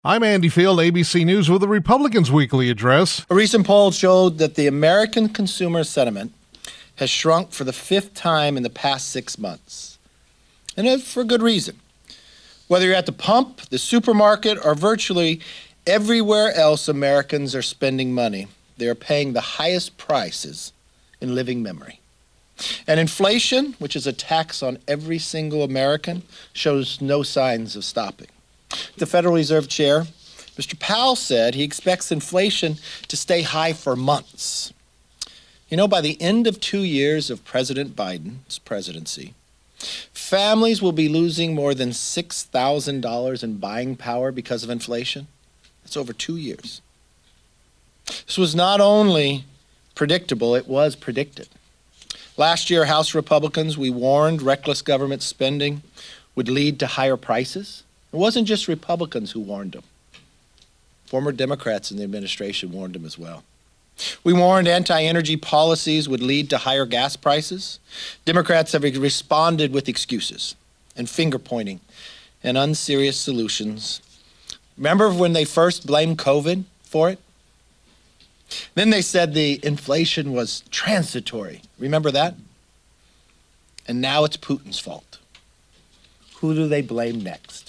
I'm Andy Field, ABC News with the Republicans' weekly address. A recent poll showed that the American consumer sentiment has shrunk for the fifth time in the past 6 months. And for good reason. Whether you're at the pump, the supermarket, or virtually everywhere else Americans are spending money, they are paying the highest prices in living memory. And inflation, which is a tax on every single American, shows no signs of stopping. The Federal Reserve Chair, Mr. Powell, said he expects inflation to stay high for months. You know, by the end of 2 years of President Biden's presidency, families will be losing more than $6,000 in buying power because of inflation. That's over 2 years. This was not only predictable, it was predicted. Last year, House Republicans, we warned reckless government spending would lead to higher prices. It wasn't just Republicans who warned them. Former Democrats in the administration warned them as well. We warned anti-energy policies would lead to higher gas prices. Democrats have responded with excuses and finger-pointing and unserious solutions. Remember when they first blamed COVID for it? Then they said the inflation was transitory. Remember that? And now it's Putin's fault. Who do they blame next?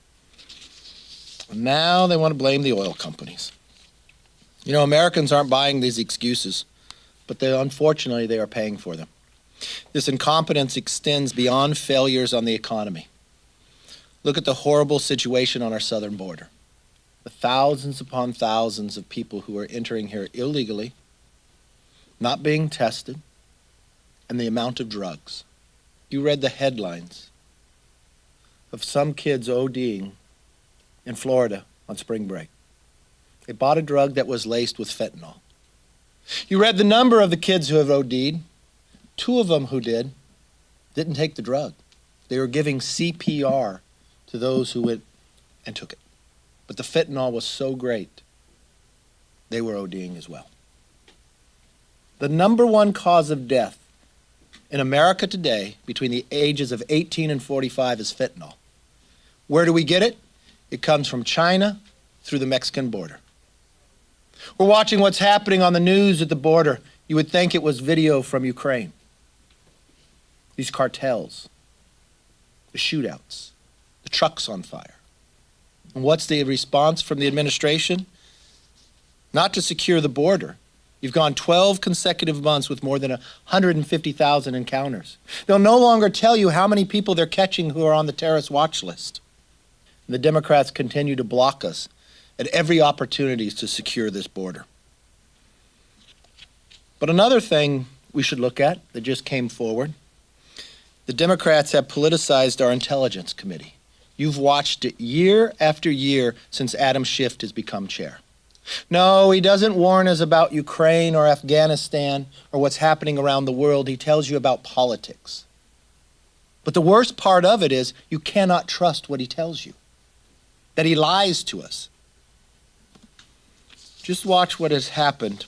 Now they want to blame the oil companies. You know, Americans aren't buying these excuses, but unfortunately they are paying for them. This incompetence extends beyond failures on the economy. Look at the horrible situation on our southern border. The thousands upon thousands of people who are entering here illegally, not being tested, and the amount of drugs. You read the headlines of some kids ODing in Florida on spring break. They bought a drug that was laced with fentanyl. You read the number of the kids who have OD'd. 2 of them who didn't take the drug. They were giving CPR to those who went and took it. But the fentanyl was so great, they were ODing as well. The number one cause of death in America today between the ages of 18 and 45 is fentanyl. Where do we get it? It comes from China through the Mexican border. We're watching what's happening on the news at the border. You would think it was video from Ukraine. These cartels, the shootouts, the trucks on fire. And what's the response from the administration? Not to secure the border. You've gone 12 consecutive months with more than 150,000 encounters. They'll no longer tell you how many people they're catching who are on the terrorist watch list. And the Democrats continue to block us at every opportunity to secure this border. But another thing we should look at that just came forward, the Democrats have politicized our Intelligence Committee. You've watched it year after year since Adam Schiff has become chair. No, he doesn't warn us about Ukraine or Afghanistan or what's happening around the world. He tells you about politics. But the worst part of it is you cannot trust what he tells you, that he lies to us. Just watch what has happened.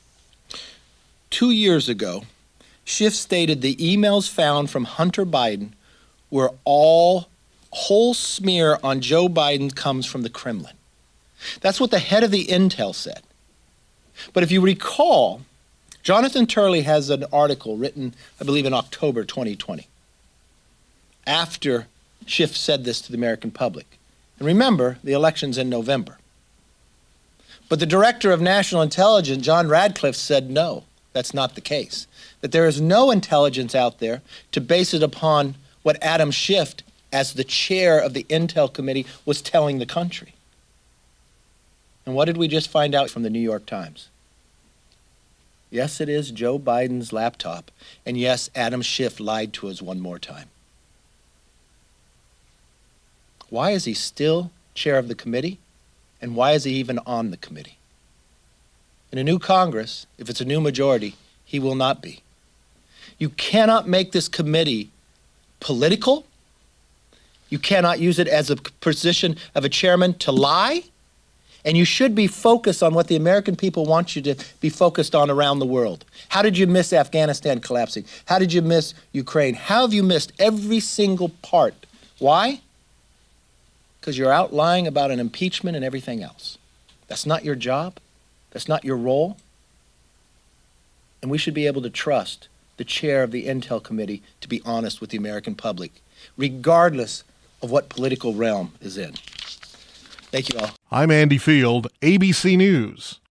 2 years ago, Schiff stated the emails found from Hunter Biden were whole smear on Joe Biden comes from the Kremlin. That's what the head of the Intel said. But if you recall, Jonathan Turley has an article written, I believe, in October 2020, after Schiff said this to the American public. And remember, the election's in November. But the director of national intelligence, John Radcliffe, said no, that's not the case. That there is no intelligence out there to base it upon what Adam Schiff, as the chair of the Intel Committee, was telling the country. And what did we just find out from the New York Times? Yes, it is Joe Biden's laptop. And yes, Adam Schiff lied to us one more time. Why is he still chair of the committee? And why is he even on the committee? In a new Congress, if it's a new majority, he will not be. You cannot make this committee political. You cannot use it as a position of a chairman to lie. And you should be focused on what the American people want you to be focused on around the world. How did you miss Afghanistan collapsing? How did you miss Ukraine? How have you missed every single part? Why? because you're out lying about an impeachment and everything else. That's not your job. That's not your role. And we should be able to trust the chair of the Intel Committee to be honest with the American public, regardless of what political realm is in. Thank you all. I'm Andy Field, ABC News.